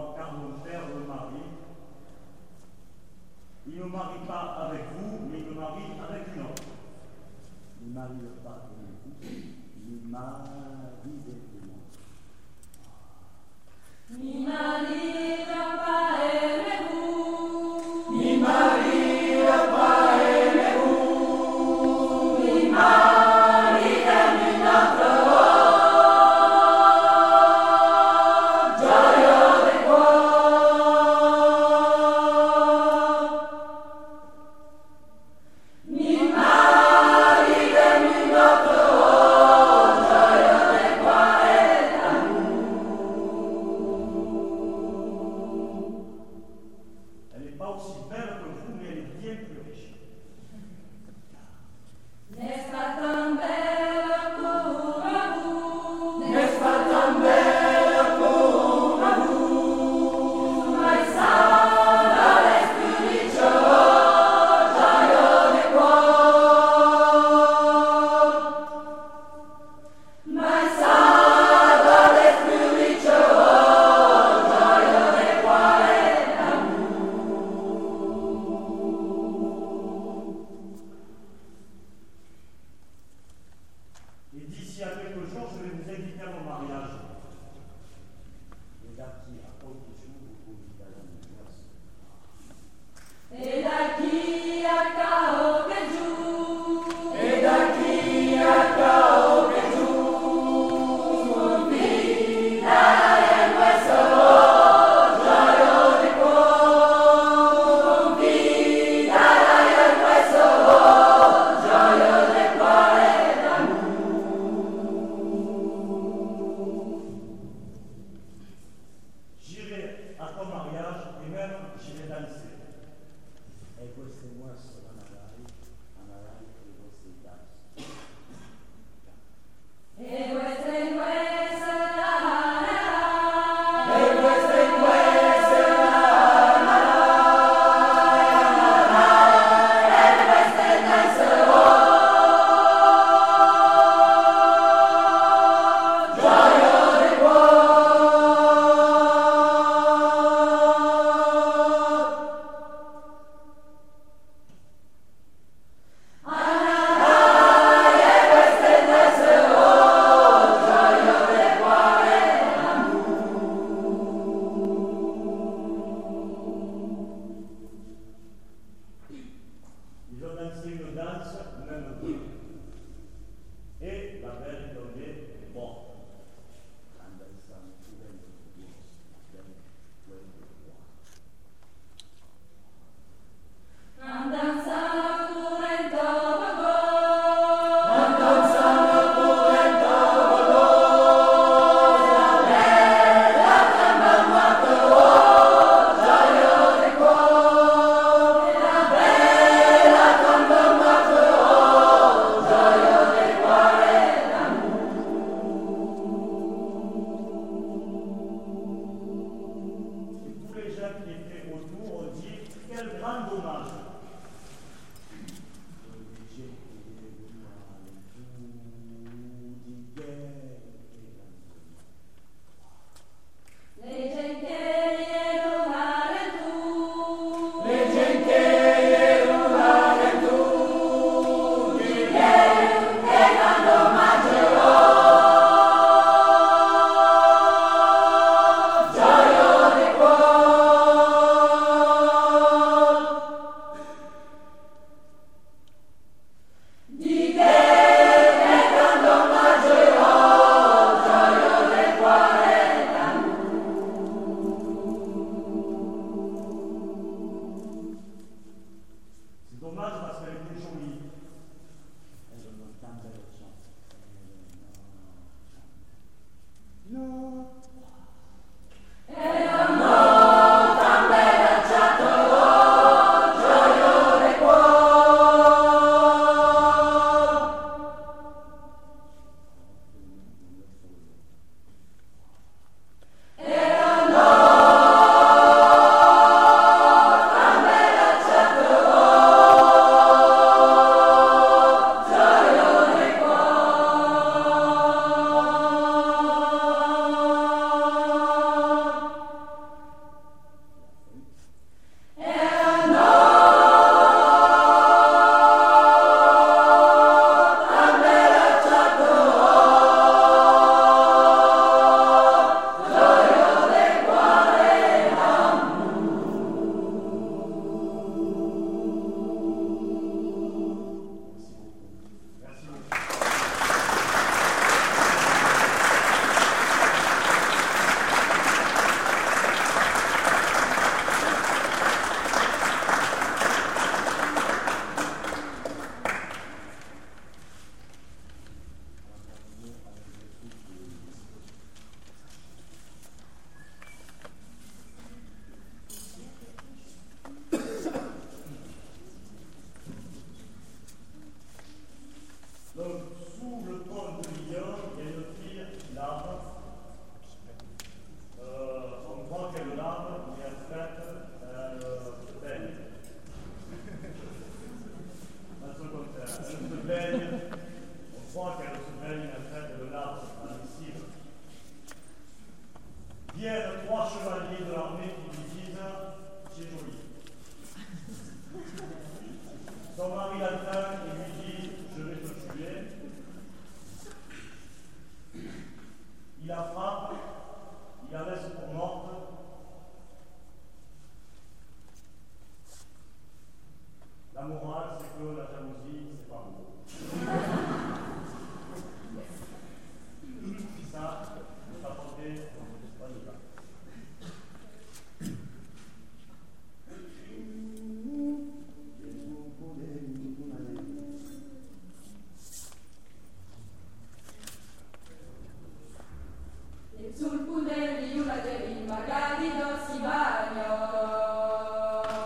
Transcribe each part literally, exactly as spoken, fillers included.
moi, car mon père me marie. Il ne me marie pas avec vous, mais il me marie avec une autre. Il ne marie pas avec vous, il marie directement. Mi marito paemehu, Mi marito paemehu, mi marito è un altro.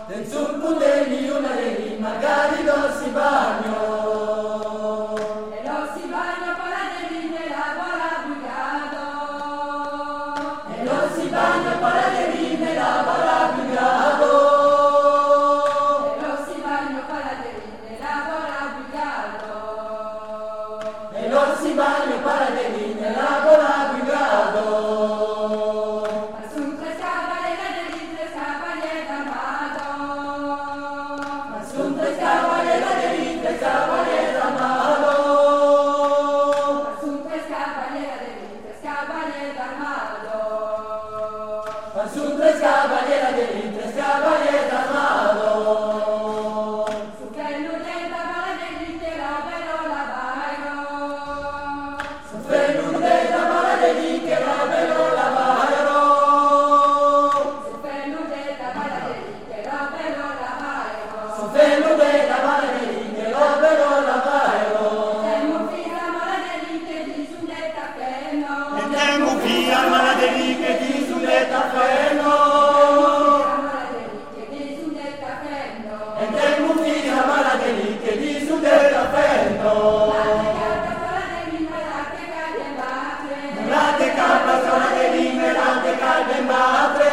del sul degli una degli magari lo si bagno. E lo si bagno con la derine lavora brigato. E lo si bagno con la derine lavora brigato. E lo si bagno con la derine lavora brigato. E lo si bagno con la derine lavora brigato. Assun tre scavale la derine scavale d'amato. Assun tre scavale la derine scavale d'amato. Assun tre scavale la derine scavale d'amato. Assun tre scavale la derine scavale d'amato. Su che l'udenta va la derine lavero lavairo. Fenudeta mala dediche la velo lavairo. Su fenudeta va la derine lavero lavairo. Fenudeta mala dediche la velo lavairo. Temo fila mala derine di sudetta feno. E temo via mala deliche di Sudetta feno. Mala derine di sudetta feno. E tempo fila mala dediche di sudetta feno. Latte calma sola de lime, latte calde madre.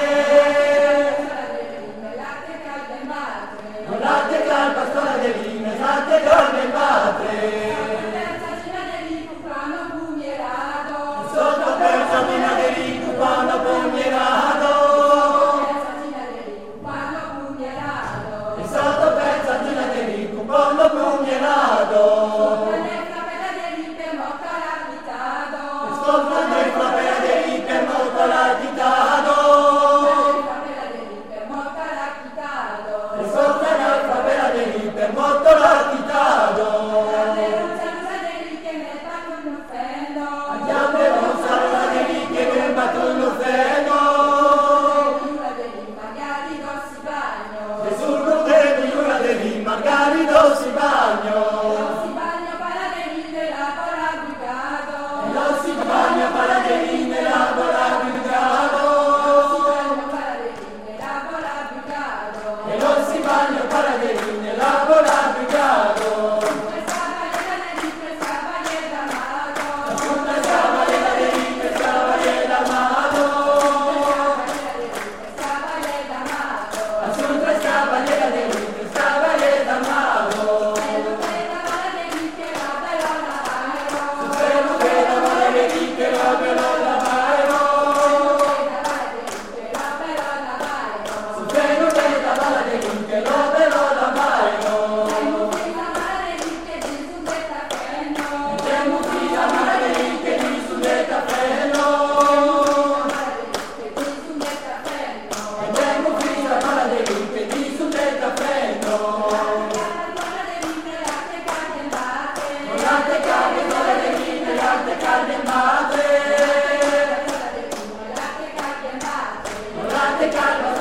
Latte calma sola de lime, latte calde madre. Sotto persa mina de rico quando pugnerado. Sotto persa mina de rico quando pugnerado. Sopra noi frapera de rico molto l'agitato. Sopra noi frapera de rico molto l'agitato. Andiamo a salva de rico che battono feno. Gesù non deve una de rico magari non si bagno. Non si bagna paraderine lavora brigato. Non si bagna paraderine lavora brigato. E non si bagna paraderine lavora brigato. Tutta scavalera de rite scavalera d'amato. Tutta scavalera de rite scavalera d'amato. Fenudeta mala dediche la velo lavairo. Fenudeta mala dediche la velo lavairo. Temo fila mala dediche di sudetta feno. Temo fila mala dediche di sudetta feno. Latte calde mala dediche latte calde madre. Latte calma